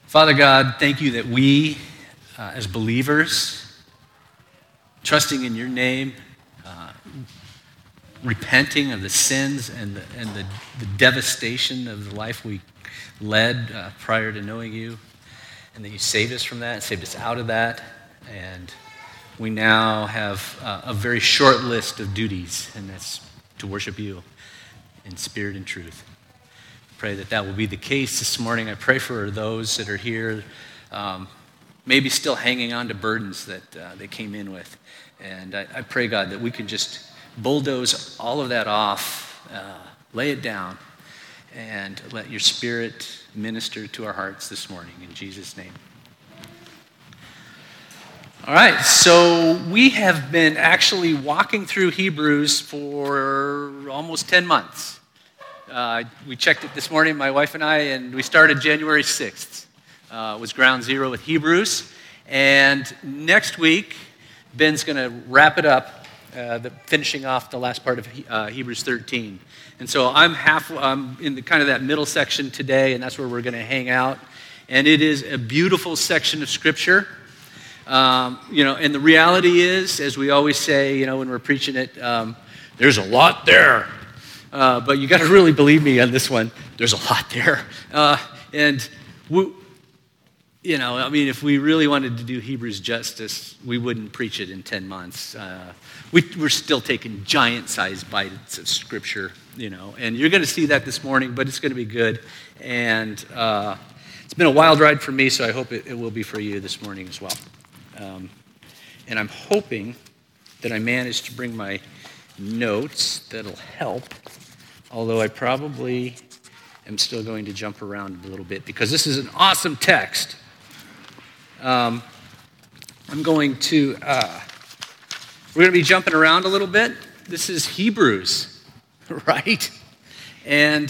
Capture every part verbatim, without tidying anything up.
Father God, thank you that we, uh, as believers, trusting in your name, uh, repenting of the sins and the, and the, the devastation of the life we led uh, prior to knowing you, and that you saved us from that, saved us out of that, and we now have uh, a very short list of duties, and that's to worship you in spirit and truth. Pray that that will be the case this morning. I pray for those that are here, um, maybe still hanging on to burdens that uh, they came in with. And I, I pray, God, that we can just bulldoze all of that off, uh, lay it down, and let your Spirit minister to our hearts this morning. In Jesus' name. All right, so we have been actually walking through Hebrews for almost ten months. Uh, we checked it this morning, my wife and I, and we started January sixth. Uh, it was ground zero with Hebrews. And next week, Ben's going to wrap it up, uh, the, finishing off the last part of uh, Hebrews thirteen. And so I'm half, I'm in the kind of that middle section today, and that's where we're going to hang out. And it is a beautiful section of Scripture. Um, you know, and the reality is, as we always say, you know, when we're preaching it, um, there's a lot there. Uh, but you got to really believe me on this one. There's a lot there. Uh, and, we, you know, I mean, if we really wanted to do Hebrews justice, we wouldn't preach it in ten months. Uh, we, we're still taking giant-sized bites of Scripture, you know. And you're going to see that this morning, but it's going to be good. And uh, it's been a wild ride for me, so I hope it, it will be for you this morning as well. Um, and I'm hoping that I managed to bring my notes that'll help, although I probably am still going to jump around a little bit because this is an awesome text. Um, I'm going to, uh, we're going to be jumping around a little bit. This is Hebrews, right? And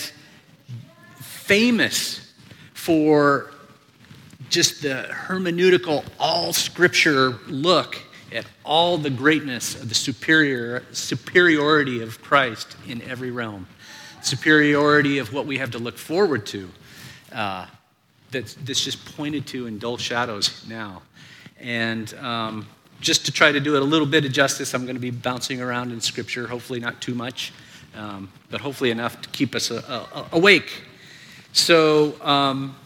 famous for just the hermeneutical, all scripture look at all the greatness of the superior superiority of Christ in every realm. Superiority of what we have to look forward to. Uh, that's, that's just pointed to in dull shadows now. And um, just to try to do it a little bit of justice, I'm going to be bouncing around in Scripture, hopefully not too much, um, but hopefully enough to keep us a, a, awake. So, um,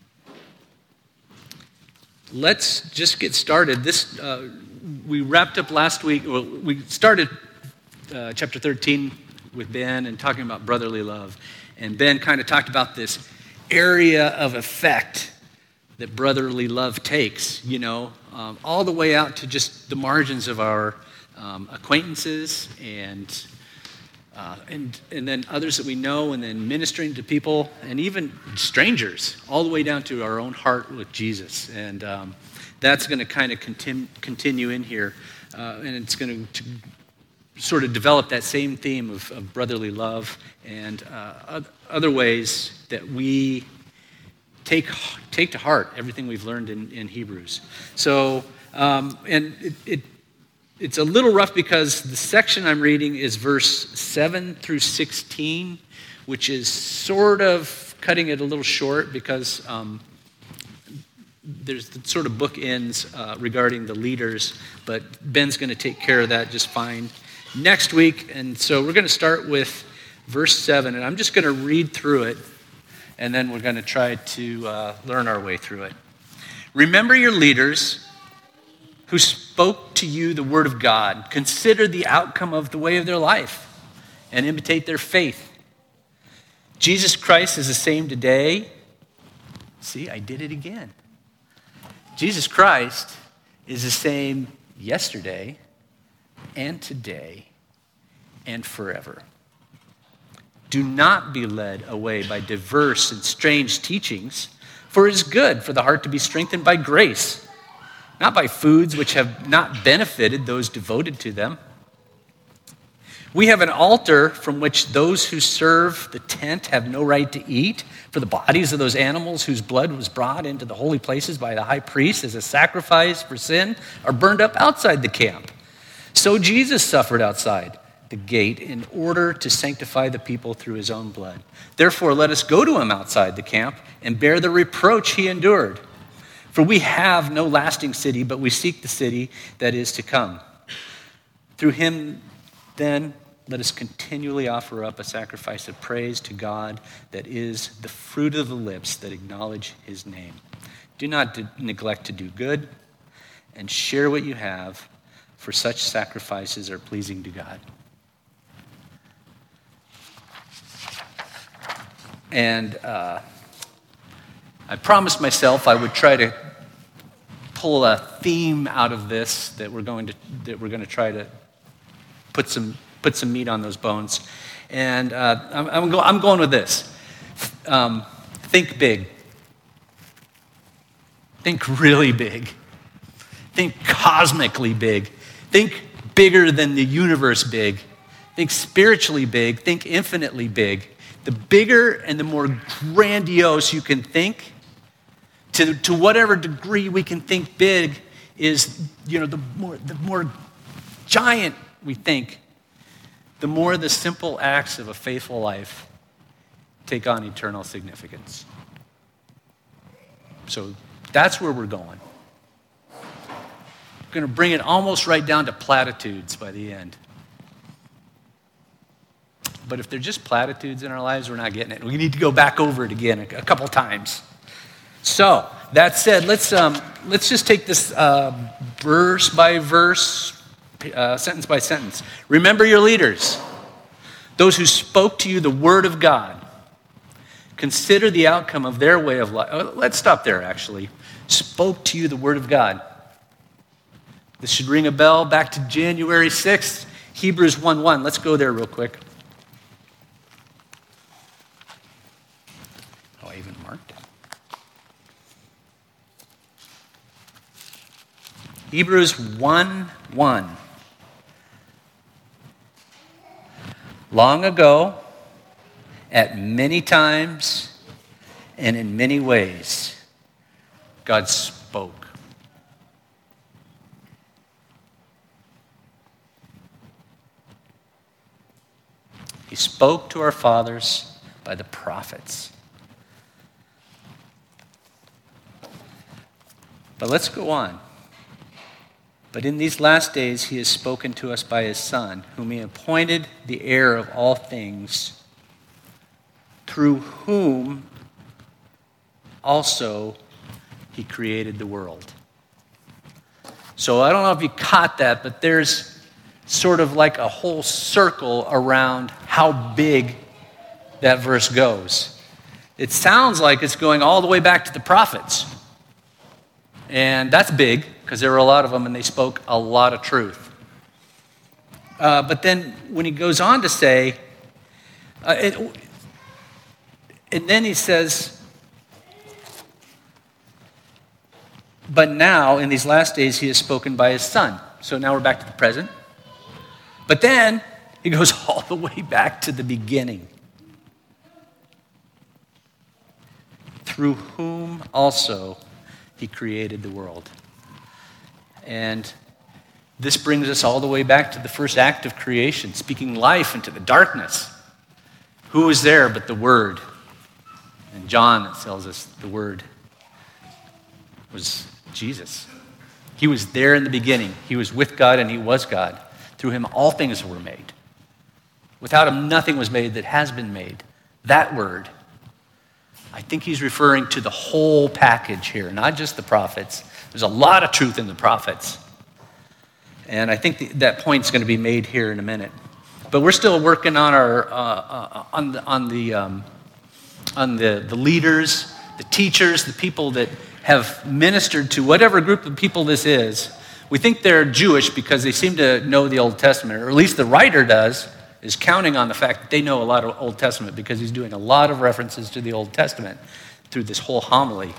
let's just get started. This uh, we wrapped up last week. Well, we started uh, chapter thirteen with Ben and talking about brotherly love. And Ben kind of talked about this area of effect that brotherly love takes, you know, um, all the way out to just the margins of our um, acquaintances and uh, and and then others that we know, and then ministering to people and even strangers, all the way down to our own heart with Jesus. And um, that's going to kind of continue continue in here, uh, and it's going to sort of develop that same theme of, of brotherly love and uh, other ways that we take take to heart everything we've learned in, in Hebrews. So, um, and it, it it's a little rough because the section I'm reading is verse seven through sixteen, which is sort of cutting it a little short because um, there's the sort of bookends uh, regarding the leaders, but Ben's going to take care of that just fine next week. And so we're going to start with verse seven, and I'm just going to read through it, and then we're going to try to uh, learn our way through it. Remember your leaders who spoke to you the word of God. Consider the outcome of the way of their life and imitate their faith. Jesus Christ is the same today. See, I did it again. Jesus Christ is the same yesterday and today and forever. Do not be led away by diverse and strange teachings, for it is good for the heart to be strengthened by grace, not by foods which have not benefited those devoted to them. We have an altar from which those who serve the tent have no right to eat, for the bodies of those animals whose blood was brought into the holy places by the high priest as a sacrifice for sin are burned up outside the camp. So Jesus suffered outside, the gate in order to sanctify the people through his own blood. Therefore, let us go to him outside the camp and bear the reproach he endured. For we have no lasting city, but we seek the city that is to come. Through him, then, let us continually offer up a sacrifice of praise to God that is the fruit of the lips that acknowledge his name. Do not de- neglect to do good and share what you have, for such sacrifices are pleasing to God. And uh, I promised myself I would try to pull a theme out of this that we're going to that we're going to try to put some put some meat on those bones. And uh, I'm I'm, go, I'm going with this. Um, think big. Think really big. Think cosmically big. Think bigger than the universe big. Think spiritually big. Think infinitely big. The bigger and the more grandiose you can think, to, to whatever degree we can think big, is, you know, the more the more giant we think, the more the simple acts of a faithful life take on eternal significance. So that's where we're going. We're going to bring it almost right down to platitudes by the end. But if they're just platitudes in our lives, we're not getting it. We need to go back over it again a, a couple times. So, that said, let's um, let's just take this uh, verse by verse, uh, sentence by sentence. Remember your leaders, those who spoke to you the word of God. Consider the outcome of their way of life. Oh, let's stop there, actually. Spoke to you the word of God. This should ring a bell back to January sixth, Hebrews one one. Let's go there real quick. Oh, I even marked it. Hebrews one one. Long ago, at many times and in many ways, God spoke. He spoke to our fathers by the prophets. But let's go on. But in these last days he has spoken to us by his Son, whom he appointed the heir of all things, through whom also he created the world. So I don't know if you caught that, but there's sort of like a whole circle around how big that verse goes. It sounds like it's going all the way back to the prophets. And that's big, because there were a lot of them and they spoke a lot of truth. Uh, but then when he goes on to say, uh, it, and then he says, but now in these last days he has spoken by his Son. So now we're back to the present. But then he goes all the way back to the beginning. Through whom also he created the world. And this brings us all the way back to the first act of creation, speaking life into the darkness. Who was there but the Word? And John tells us the Word was Jesus. He was there in the beginning. He was with God and he was God. Through him all things were made. Without him nothing was made that has been made. That Word. I think he's referring to the whole package here, not just the prophets. There's a lot of truth in the prophets. And I think the, that point's going to be made here in a minute. But we're still working on our uh, uh, on the on the um, on the, the leaders, the teachers, the people that have ministered to whatever group of people this is. We think they're Jewish because they seem to know the Old Testament, or at least the writer does, is counting on the fact that they know a lot of Old Testament because he's doing a lot of references to the Old Testament through this whole homily.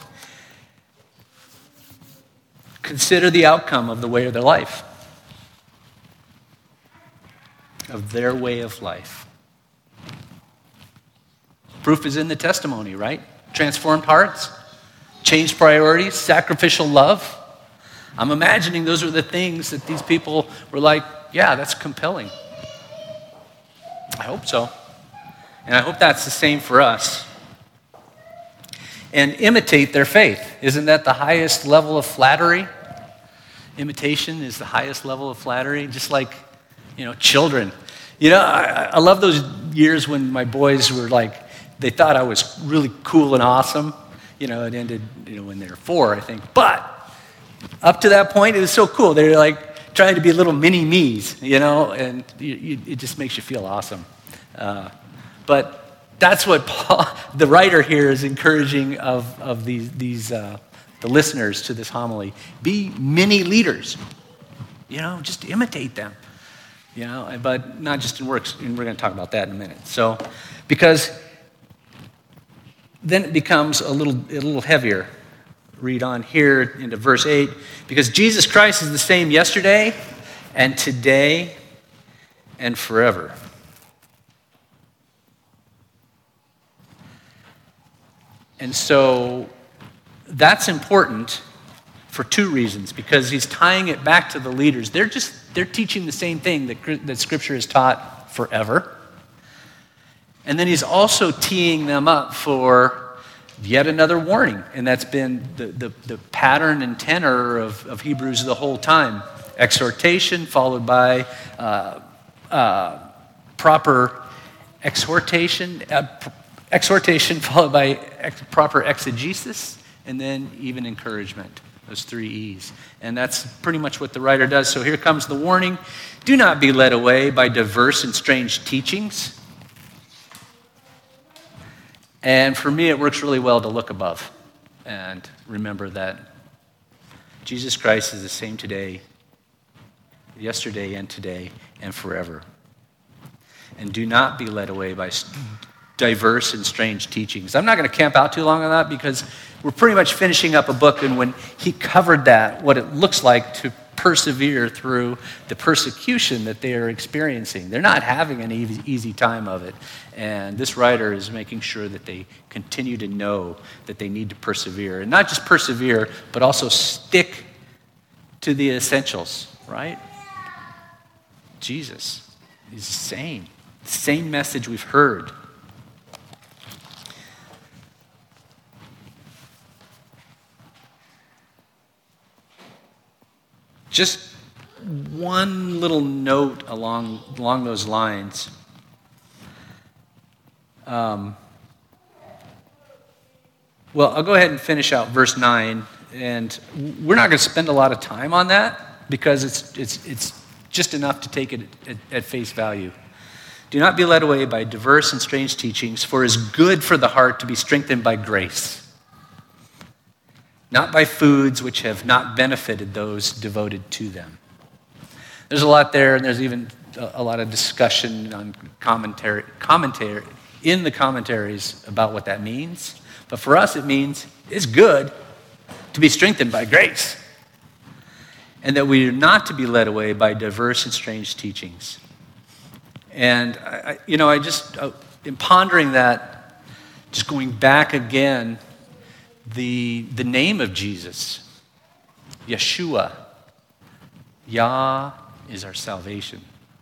Consider the outcome of the way of their life, of their way of life. Proof is in the testimony, right? Transformed hearts, changed priorities, sacrificial love. I'm imagining those are the things that these people were like, yeah, that's compelling. I hope so. And I hope that's the same for us. And imitate their faith. Isn't that the highest level of flattery? Imitation is the highest level of flattery, just like, you know, children. You know, I, I love those years when my boys were like, they thought I was really cool and awesome. You know, it ended, you know, when they were four, I think. But up to that point, it was so cool. They were like trying to be little mini me's, you know, and you, you, it just makes you feel awesome. Uh, but that's what Paul, the writer here, is encouraging of, of these, these uh, the listeners to this homily. Be mini leaders. You know, just imitate them. You know, but not just in works, and we're going to talk about that in a minute. So, because then it becomes a little, a little heavier. Read on here into verse eight. Because Jesus Christ is the same yesterday and today and forever. And so that's important for two reasons, because he's tying it back to the leaders. They're just, they're teaching the same thing that, that Scripture has taught forever. And then he's also teeing them up for yet another warning, and that's been the, the, the pattern and tenor of, of Hebrews the whole time. Exhortation followed by uh, uh, proper exhortation, uh, exhortation followed by ex- proper exegesis, and then even encouragement. Those three E's. And that's pretty much what the writer does. So here comes the warning. Do not be led away by diverse and strange teachings. And for me, it works really well to look above and remember that Jesus Christ is the same today, yesterday and today, and forever. And do not be led away by diverse and strange teachings. I'm not going to camp out too long on that because we're pretty much finishing up a book, and when he covered that, what it looks like to persevere through the persecution that they are experiencing. They're not having an easy, easy time of it. And this writer is making sure that they continue to know that they need to persevere. And not just persevere, but also stick to the essentials, right? Jesus is the same. The same message we've heard. Just one little note along, along those lines. Um, well, I'll go ahead and finish out verse nine, and we're not going to spend a lot of time on that because it's, it's, it's just enough to take it at, at face value. Do not be led away by diverse and strange teachings, for it is good for the heart to be strengthened by grace, not by foods which have not benefited those devoted to them. There's a lot there, and there's even a, a lot of discussion on commentary, commentary in the commentaries about what that means. But for us, it means it's good to be strengthened by grace, and that we are not to be led away by diverse and strange teachings. And I, I, you know, I just uh, in pondering that, just going back again. The, the name of Jesus, Yeshua, Yah is our salvation.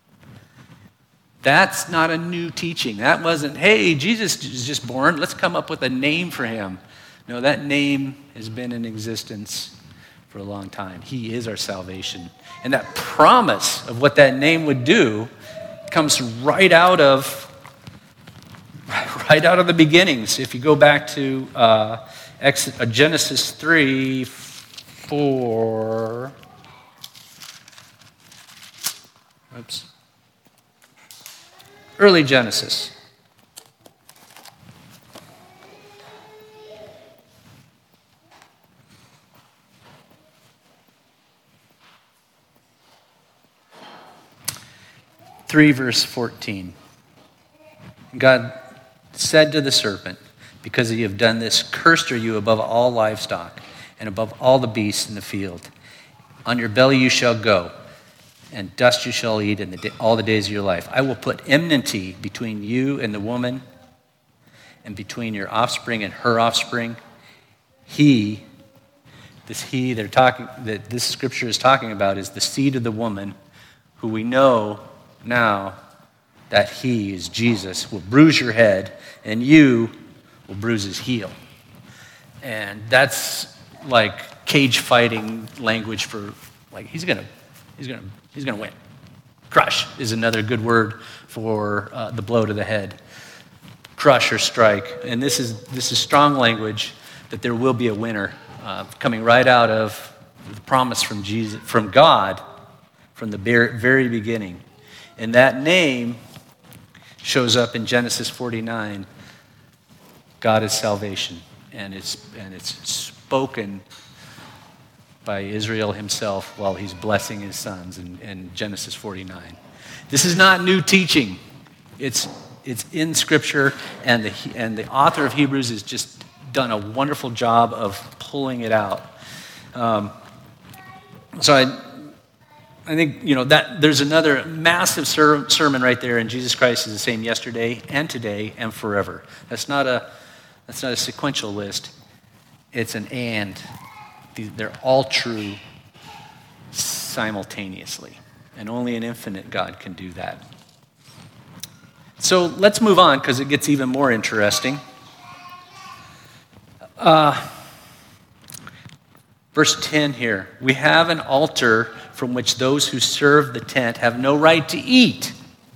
That's not a new teaching. That wasn't, hey, Jesus is just born, let's come up with a name for him. No, that name has been in existence for a long time. He is our salvation. And that promise of what that name would do comes right out of, right out of the beginnings. If you go back to uh, Genesis three, four. Oops. Early Genesis. three, verse fourteen. God said to the serpent, because you have done this, cursed are you above all livestock and above all the beasts in the field. On your belly you shall go, and dust you shall eat in the day, all the days of your life. I will put enmity between you and the woman, and between your offspring and her offspring. He, this he they're talking, that this scripture is talking about, is the seed of the woman, who we know now that he is Jesus, will bruise your head, and you will bruise his heel. And that's like cage fighting language for like he's gonna, he's gonna, he's gonna win. Crush is another good word for uh, the blow to the head. Crush or strike, and this is this is strong language that there will be a winner uh, coming right out of the promise from Jesus, from God, from the very beginning, and that name shows up in Genesis forty-nine. God is salvation, and it's and it's spoken by Israel himself while he's blessing his sons in, in Genesis forty-nine. This is not new teaching. It's it's in Scripture, and the and the author of Hebrews has just done a wonderful job of pulling it out. Um, so I. I think, you know, that there's another massive ser- sermon right there, and Jesus Christ is the same yesterday and today and forever. That's not a that's not a sequential list. It's an and. They're all true simultaneously, and only an infinite God can do that. So let's move on, because it gets even more interesting. Uh, verse ten here. We have an altar from which those who serve the tent have no right to eat.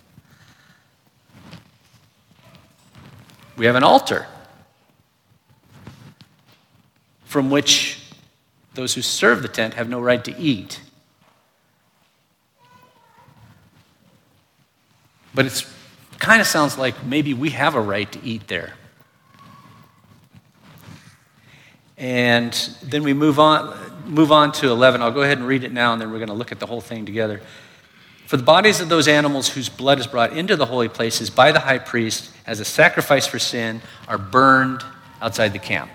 We have an altar from which those who serve the tent have no right to eat. But it kind of sounds like maybe we have a right to eat there. And then we move on move on to eleven. I'll go ahead and read it now, and then we're going to look at the whole thing together. For the bodies of those animals whose blood is brought into the holy places by the high priest as a sacrifice for sin are burned outside the camp.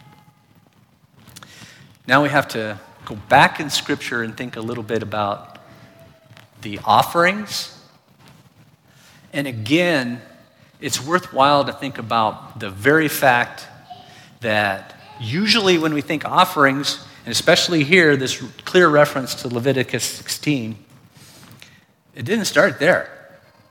Now we have to go back in Scripture and think a little bit about the offerings. And again, it's worthwhile to think about the very fact that usually when we think offerings, and especially here, this clear reference to Leviticus sixteen, it didn't start there.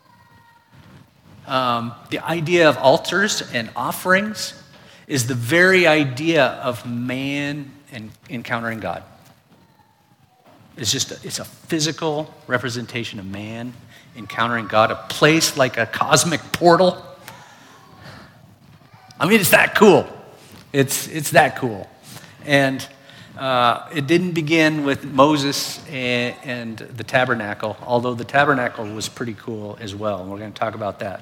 Um, the idea of altars and offerings is the very idea of man and encountering God. It's just, a, it's a physical representation of man encountering God, a place like a cosmic portal. I mean, it's that cool. It's it's that cool. And uh, it didn't begin with Moses and, and the tabernacle, although the tabernacle was pretty cool as well, and we're going to talk about that.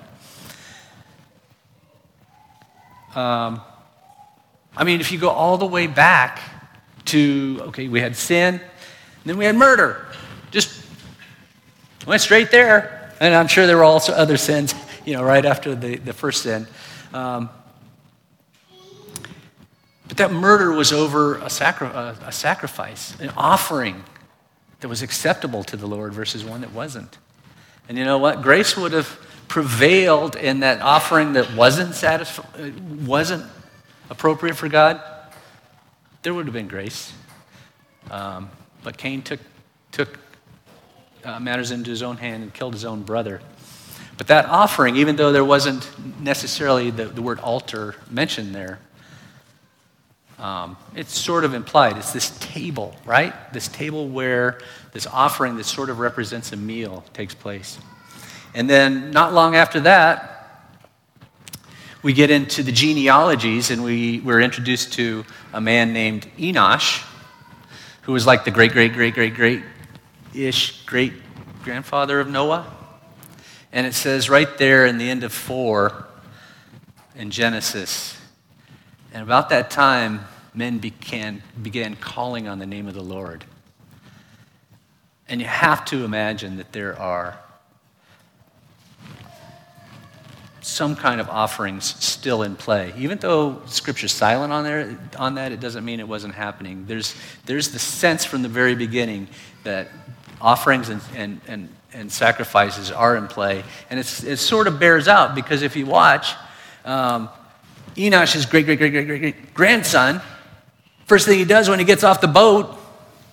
Um, I mean, if you go all the way back to, okay, we had sin, then we had murder. Just went straight there. And I'm sure there were also other sins, you know, right after the, the first sin. Um, but that murder was over a, sacri- a, a sacrifice, an offering that was acceptable to the Lord versus one that wasn't. And you know what? Grace would have prevailed in that offering that wasn't satisf- wasn't appropriate for God. There would have been grace. Um, but Cain took took uh, matters into his own hand and killed his own brother. But that offering, even though there wasn't necessarily the, the word altar mentioned there, um, it's sort of implied. It's this table, right? This table where this offering that sort of represents a meal takes place. And then not long after that, we get into the genealogies, and we were introduced to a man named Enosh, who was like the great, great, great, great, great-ish great-grandfather of Noah. And it says right there in the end of four in Genesis, and about that time, men began, began calling on the name of the Lord. And you have to imagine that there are some kind of offerings still in play. Even though Scripture's silent on there, on that, it doesn't mean it wasn't happening. There's there's the sense from the very beginning that offerings and and and, and sacrifices are in play, and it's it sort of bears out because if you watch, um, Enosh's great great great great great great grandson, first thing he does when he gets off the boat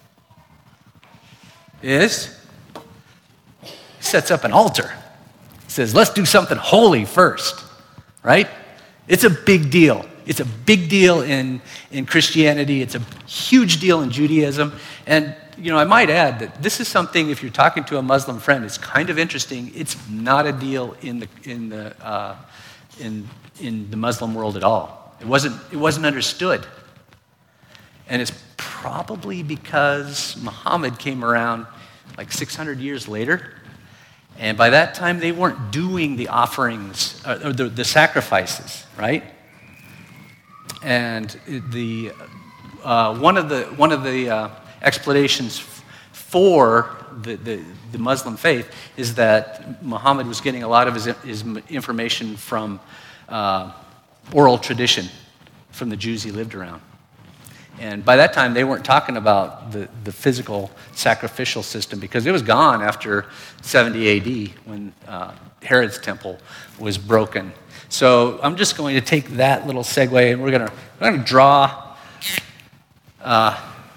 is he sets up an altar. says, let's do something holy first, right? It's a big deal. It's a big deal in, in Christianity. It's a huge deal in Judaism. And, you know, I might add that this is something, if you're talking to a Muslim friend, it's kind of interesting. It's not a deal in the, in the, uh, in, in the Muslim world at all. It wasn't, it wasn't understood. And it's probably because Muhammad came around like six hundred years later. And by that time, they weren't doing the offerings, uh, or the, the sacrifices, right? And the uh, one of the one of the uh, explanations f- for the, the the Muslim faith is that Muhammad was getting a lot of his, his information from uh, oral tradition from the Jews he lived around. And by that time, they weren't talking about the, the physical sacrificial system because it was gone after seventy A D when uh, Herod's temple was broken. So I'm just going to take that little segue and we're going to, we're going to draw uh,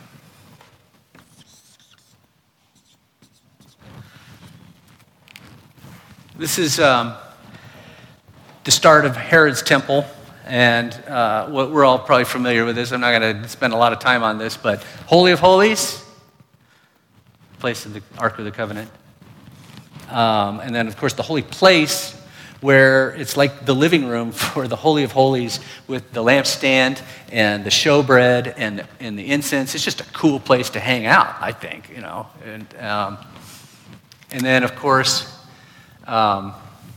this is um, the start of Herod's temple. And uh, we're all probably familiar with this. I'm not going to spend a lot of time on this, but Holy of Holies, place of the Ark of the Covenant. Um, and then, of course, the holy place, where it's like the living room for the Holy of Holies with the lampstand and the showbread and, and the incense. It's just a cool place to hang out, I think, you know. And, um, and then, of course, um,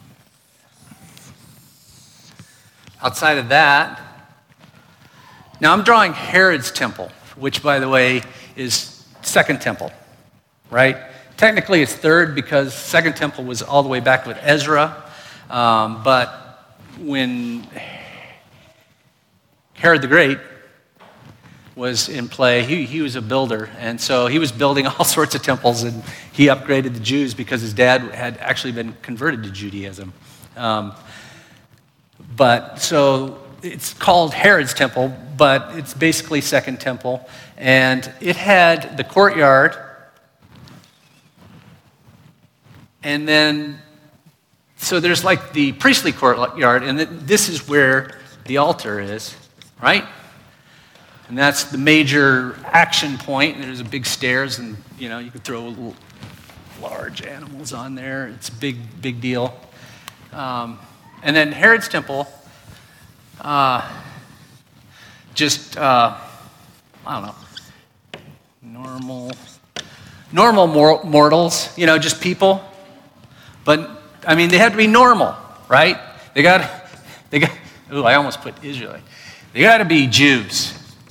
outside of that, now I'm drawing Herod's temple, which, by the way, is second temple, right? Technically, it's third because second temple was all the way back with Ezra. Um, but when Herod the Great was in play, he, he was a builder. And so he was building all sorts of temples, and he upgraded the Jews because his dad had actually been converted to Judaism. Um, But so it's called Herod's temple, but it's basically second temple. And it had the courtyard. And then, so there's like the priestly courtyard, and this is where the altar is, right? And that's the major action point. And there's a big stairs, and, you know, you can throw little large animals on there. It's a big, big deal. Um, And then Herod's temple, uh, just, uh, I don't know, normal, normal mor- mortals, you know, just people. But, I mean, they had to be normal, right? They got, they got, ooh, I almost put Israelite. They got to be Jews.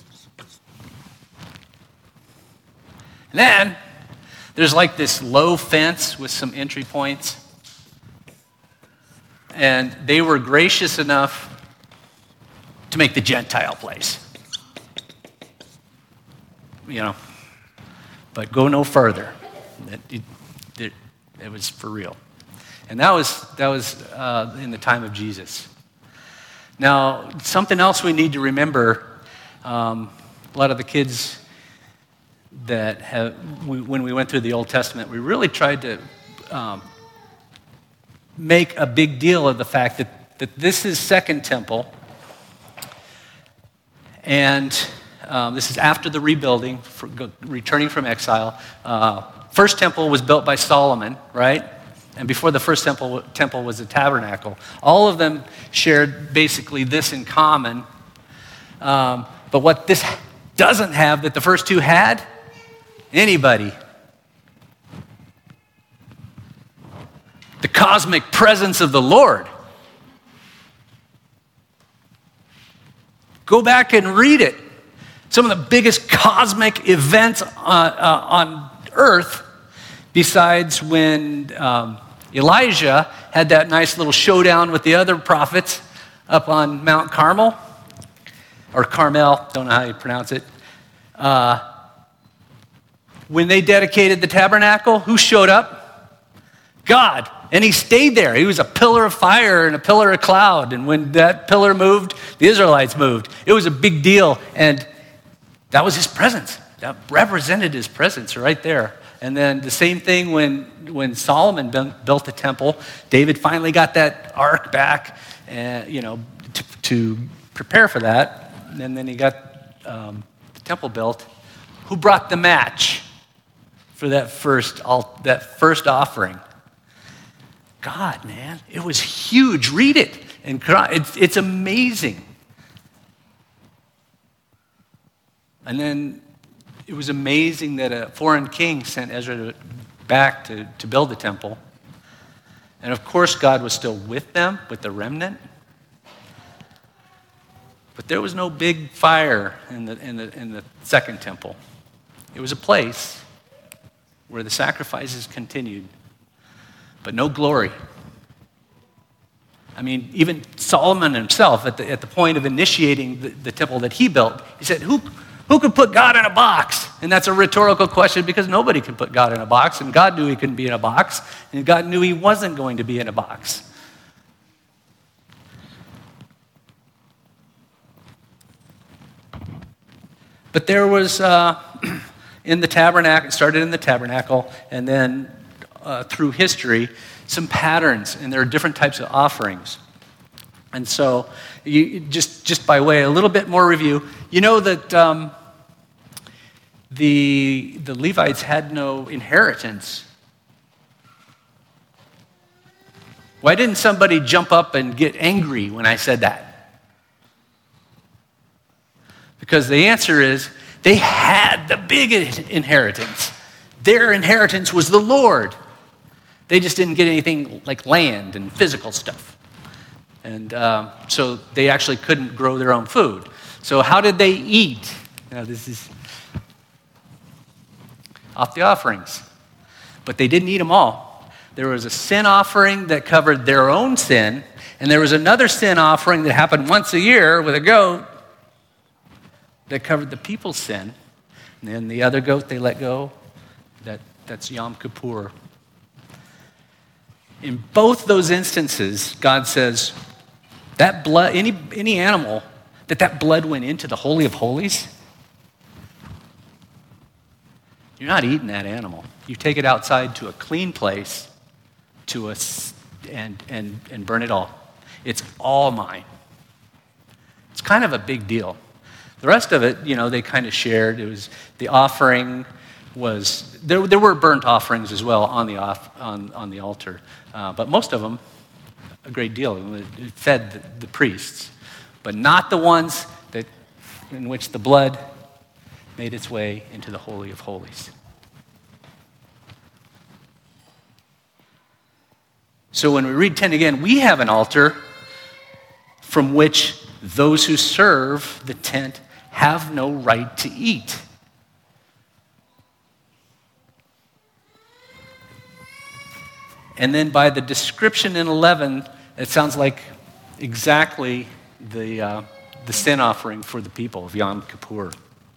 And then there's like this low fence with some entry points. And they were gracious enough to make the Gentile place. You know, but go no further. It, it, it, it was for real. And that was, that was uh, in the time of Jesus. Now, something else we need to remember, um, a lot of the kids that have, we, when we went through the Old Testament, we really tried to um, make a big deal of the fact that, that this is Second Temple, and um, this is after the rebuilding, for, go, returning from exile. Uh, first temple was built by Solomon, right? And before the first temple, temple was a tabernacle. All of them shared basically this in common. Um, but what this doesn't have that the first two had, anybody. The cosmic presence of the Lord. Go back and read it. Some of the biggest cosmic events uh, uh, on earth, besides when um, Elijah had that nice little showdown with the other prophets up on Mount Carmel, or Carmel, don't know how you pronounce it. Uh, when they dedicated the tabernacle, who showed up? God. And he stayed there. He was a pillar of fire and a pillar of cloud. And when that pillar moved, the Israelites moved. It was a big deal. And that was his presence. that represented his presence right there. And then the same thing when, when Solomon built the temple, David finally got that ark back, and, you know, to, to prepare for that. And then he got um, the temple built. Who brought the match for that first, that first offering? God, man. It was huge. Read it. And it's, it's amazing. And then it was amazing that a foreign king sent Ezra back to, to build the temple. And of course, God was still with them, with the remnant. But there was no big fire in the, in the, in the second temple. It was a place where the sacrifices continued, but no glory. I mean, even Solomon himself, at the, at the point of initiating the, the temple that he built, he said, who, who could put God in a box? And that's a rhetorical question because nobody can put God in a box, and God knew he couldn't be in a box, and God knew he wasn't going to be in a box. But there was, uh, in the tabernacle, it started in the tabernacle, and then uh, through history, some patterns, and there are different types of offerings. And so, you, just, just by way, a little bit more review, you know that um, the, the Levites had no inheritance. Why didn't somebody jump up and get angry when I said that? Because the answer is, they had the big inheritance. Their inheritance was the Lord. They just didn't get anything like land and physical stuff. And uh, so they actually couldn't grow their own food. So how did they eat? Now this is off the offerings. But they didn't eat them all. There was a sin offering that covered their own sin, and there was another sin offering that happened once a year with a goat that covered the people's sin. And then the other goat they let go, that, that's Yom Kippur. In both those instances, God says, that blood, any, any animal, that that blood went into the Holy of Holies, you're not eating that animal. You take it outside to a clean place to a, and, and, and burn it all. It's all mine. It's kind of a big deal. The rest of it, you know, they kind of shared. It was the offering was there. There were burnt offerings as well on the off, on on the altar, uh, but most of them, a great deal, it fed the, the priests, but not the ones that in which the blood made its way into the Holy of Holies. So when we read ten again, we have an altar from which those who serve the tent have no right to eat. And then by the description in eleven, it sounds like exactly the, uh, the sin offering for the people of Yom Kippur.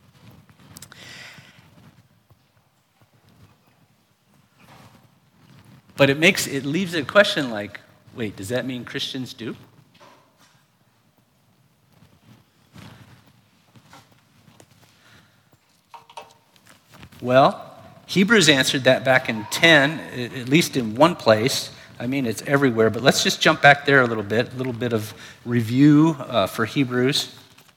But it makes it leaves a question like, wait, does that mean Christians do? Well, Hebrews answered that back in ten, at least in one place. I mean, it's everywhere, but let's just jump back there a little bit, a little bit of review uh, for Hebrews.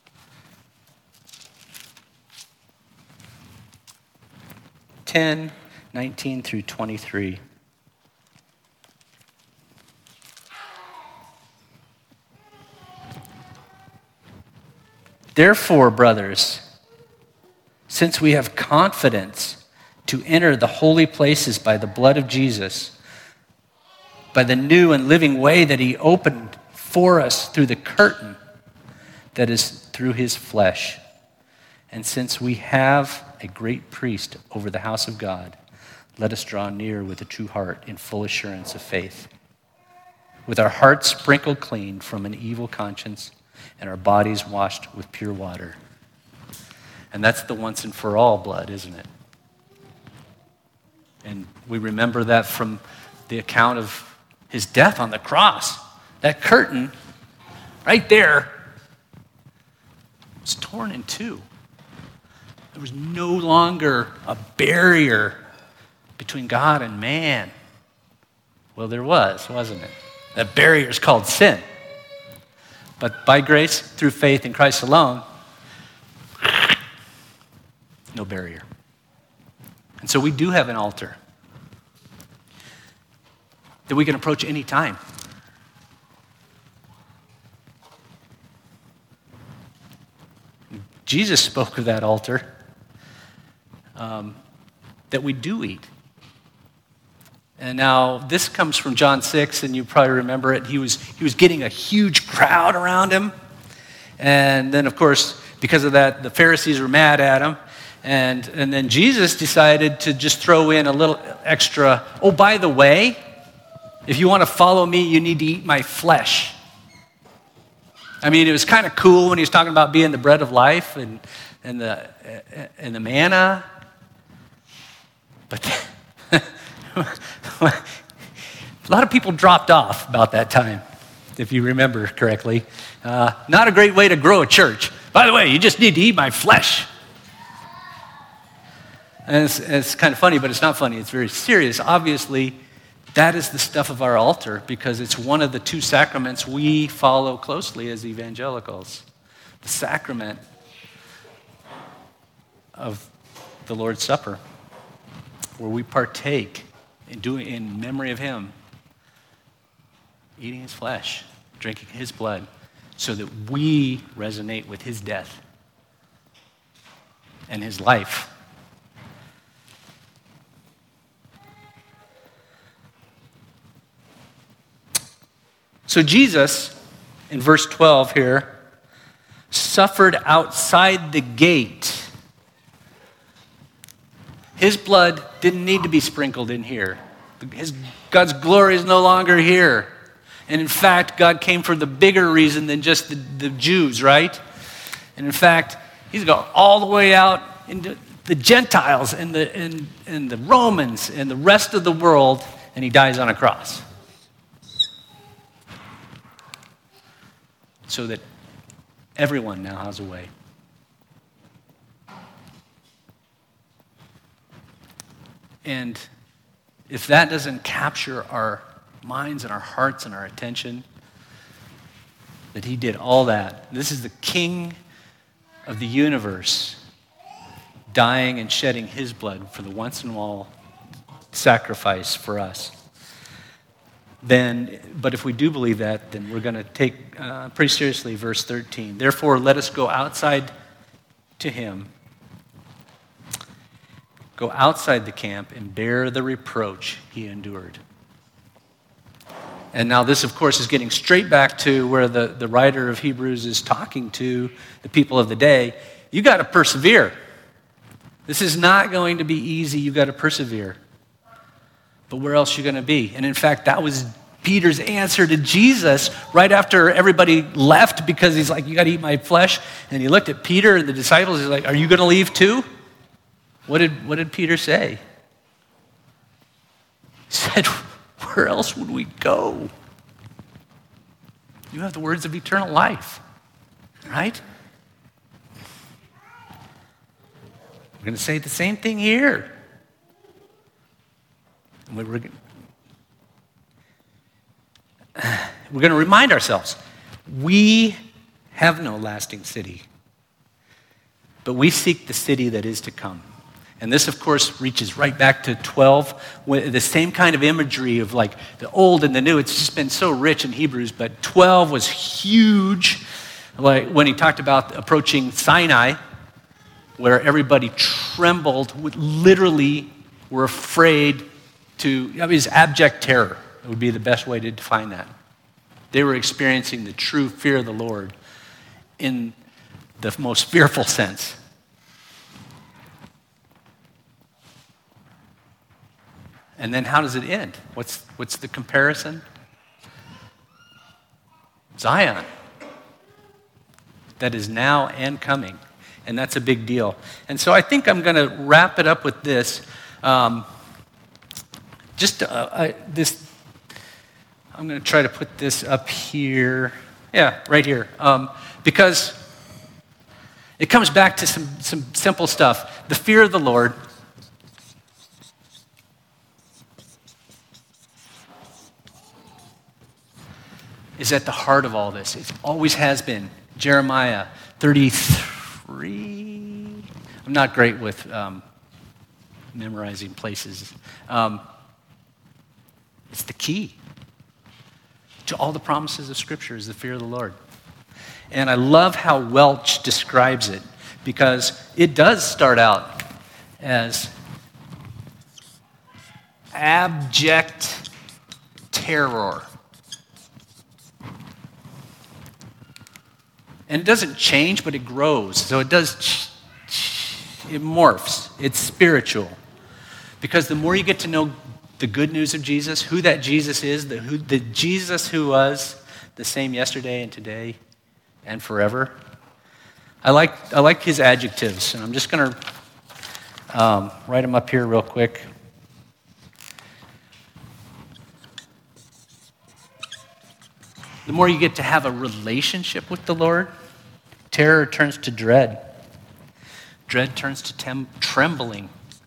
ten, nineteen through twenty-three. Therefore, brothers, since we have confidence to enter the holy places by the blood of Jesus, by the new and living way that he opened for us through the curtain that is through his flesh, and since we have a great priest over the house of God, let us draw near with a true heart in full assurance of faith, with our hearts sprinkled clean from an evil conscience and our bodies washed with pure water. And that's the once and for all blood, isn't it? And we remember that from the account of his death on the cross. That curtain right there was torn in two. There was no longer a barrier between God and man. Well, there was, wasn't it? That barrier is called sin. But by grace, through faith in Christ alone, no barrier. And so we do have an altar that we can approach any time. Jesus spoke of that altar um, that we do eat. And now this comes from John six, and you probably remember it. He was, he was getting a huge crowd around him. And then, of course, because of that, the Pharisees were mad at him. And, and then Jesus decided to just throw in a little extra, oh, by the way, if you want to follow me, you need to eat my flesh. I mean, it was kind of cool when he was talking about being the bread of life and, and, the, and the manna. But a lot of people dropped off about that time, if you remember correctly. Uh, not a great way to grow a church. By the way, you just need to eat my flesh. And it's, it's kind of funny, but it's not funny. It's very serious. Obviously, that is the stuff of our altar because it's one of the two sacraments we follow closely as evangelicals. The sacrament of the Lord's Supper, where we partake in doing in memory of him, eating his flesh, drinking his blood, so that we resonate with his death and his life. So Jesus, in verse twelve here, suffered outside the gate. His blood didn't need to be sprinkled in here. His, God's glory is no longer here. And in fact, God came for the bigger reason than just the, the Jews, right? And in fact, he's going all the way out into the Gentiles and the, and, and the Romans and the rest of the world, and he dies on a cross. So that everyone now has a way. And if that doesn't capture our minds and our hearts and our attention, that he did all that. This is the King of the universe dying and shedding his blood for the once and all sacrifice for us. Then, but if we do believe that, then we're going to take uh, pretty seriously verse thirteen. Therefore, let us go outside to him, go outside the camp and bear the reproach he endured. And now this, of course, is getting straight back to where the, the writer of Hebrews is talking to the people of the day. You got to persevere. This is not going to be easy. You got to persevere. But where else are you going to be? And in fact, that was Peter's answer to Jesus right after everybody left because he's like, you got to eat my flesh. And he looked at Peter and the disciples. He's like, are you going to leave too? What did, what did Peter say? He said, where else would we go? You have the words of eternal life, right? We're going to say the same thing here. We're, we're going to remind ourselves, we have no lasting city, but we seek the city that is to come. And this, of course, reaches right back to twelve, the same kind of imagery of like the old and the new. It's just been so rich in Hebrews, but twelve was huge. Like when he talked about approaching Sinai, where everybody trembled, literally were afraid to, I mean, it was abject terror. It would be the best way to define that. They were experiencing the true fear of the Lord in the most fearful sense. And then how does it end? What's, what's the comparison? Zion. That is now and coming. And that's a big deal. And so I think I'm going to wrap it up with this. Um, just uh, I, this, I'm going to try to put this up here. Yeah, right here. Um, because It comes back to some, some simple stuff. The fear of the Lord. Is at the heart of all this. It always has been. Jeremiah thirty-three. I'm not great with um, memorizing places. Um, it's the key to all the promises of Scripture is the fear of the Lord. And I love how Welch describes it because it does start out as abject terror. And it doesn't change, but it grows. So it does, it morphs. It's spiritual. Because the more you get to know the good news of Jesus, who that Jesus is, the, who, the Jesus who was the same yesterday and today and forever. I like, I like his adjectives, and I'm just going to um, write them up here real quick. The more you get to have a relationship with the Lord, terror turns to dread. Dread turns to tem- trembling.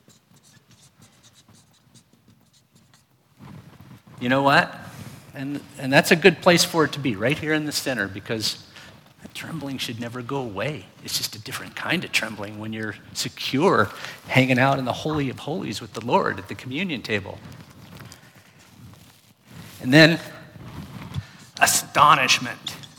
You know what? And, and that's a good place for it to be, right here in the center, because that trembling should never go away. It's just a different kind of trembling when you're secure, hanging out in the Holy of Holies with the Lord at the communion table. And then astonishment.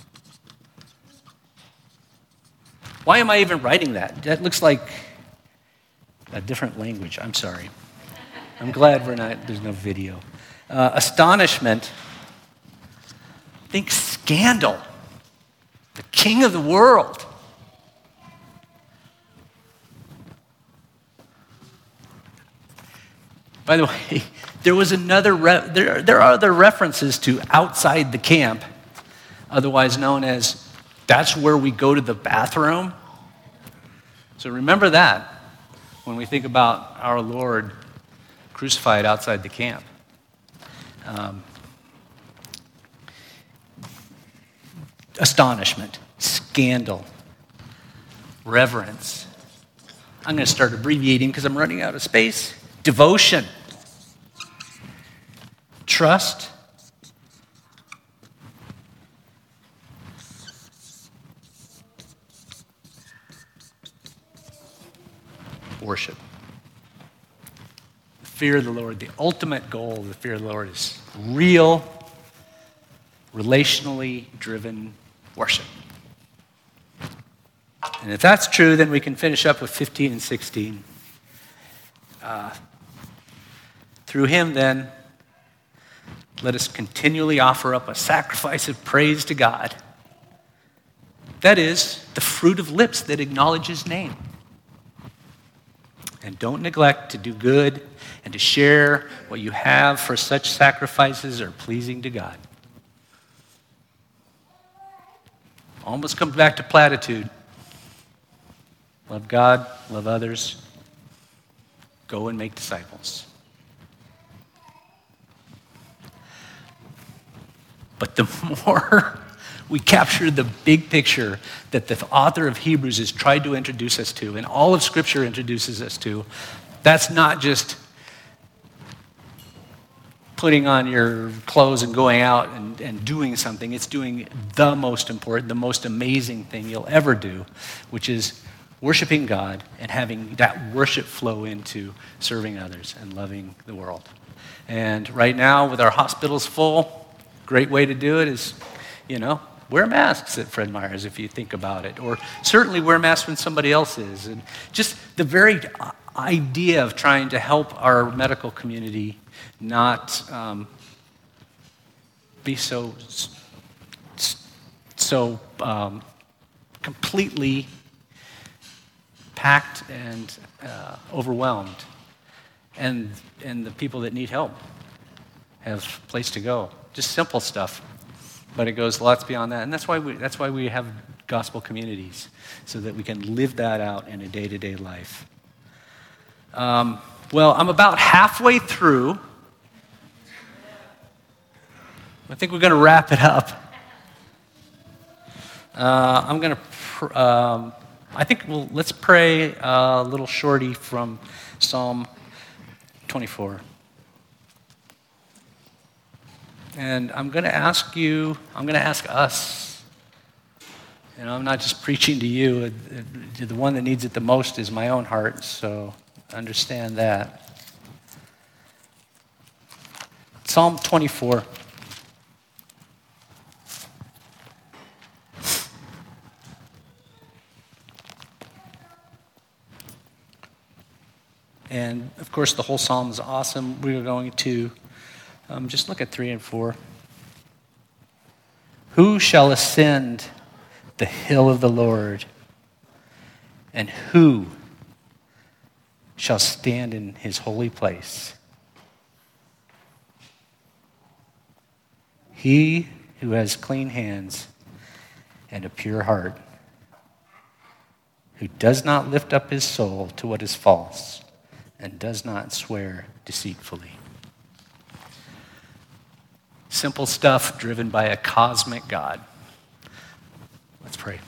Why am I even writing that? That looks like a different language. I'm sorry. I'm glad we're not, there's no video. Uh, astonishment. Think scandal. The king of the world. By the way, there was another, re- there, there are other references to outside the camp, otherwise known as that's where we go to the bathroom. So remember that when we think about our Lord crucified outside the camp. Um, astonishment, scandal, reverence. I'm going to start abbreviating because I'm running out of space. Devotion, trust, worship. The fear of the Lord, the ultimate goal of the fear of the Lord is real, relationally driven worship. And if that's true, then we can finish up with fifteen and sixteen. Uh, through him, then, let us continually offer up a sacrifice of praise to God. That is, the fruit of lips that acknowledge his name. And don't neglect to do good and to share what you have, for such sacrifices are pleasing to God. Almost comes back to platitude. Love God, love others. Go and make disciples. But the more we capture the big picture that the author of Hebrews has tried to introduce us to, and all of Scripture introduces us to, that's not just putting on your clothes and going out and, and doing something. It's doing the most important, the most amazing thing you'll ever do, which is worshiping God and having that worship flow into serving others and loving the world. And right now, with our hospitals full, great way to do it is, you know, wear masks at Fred Meyer's if you think about it, or certainly wear masks when somebody else is. And just the very idea of trying to help our medical community not um, be so so um, completely packed and uh, overwhelmed, and and the people that need help have a place to go. Just simple stuff. But it goes lots beyond that. And that's why we that's why we have gospel communities, so that we can live that out in a day-to-day life. Um, well, I'm about halfway through. I think we're going to wrap it up. Uh, I'm going to pr- um, I think we'll, let's pray a little shorty from Psalm twenty-four. And I'm going to ask you, I'm going to ask us, and I'm not just preaching to you, the one that needs it the most is my own heart, so understand that. Psalm twenty-four. And of course, the whole psalm is awesome. We are going to um, just look at three and four. Who shall ascend the hill of the Lord? And who shall stand in his holy place? He who has clean hands and a pure heart, who does not lift up his soul to what is false, and does not swear deceitfully. Simple stuff driven by a cosmic God. Let's pray.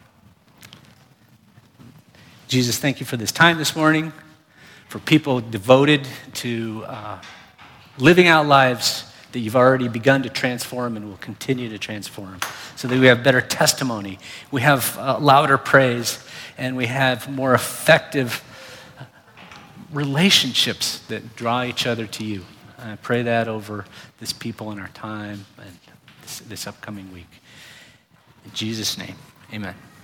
Jesus, thank you for this time this morning, for people devoted to uh, living out lives that you've already begun to transform and will continue to transform, so that we have better testimony, we have uh, louder praise, and we have more effective relationships that draw each other to you. And I pray that over this people in our time and this, this upcoming week. In Jesus' name, amen.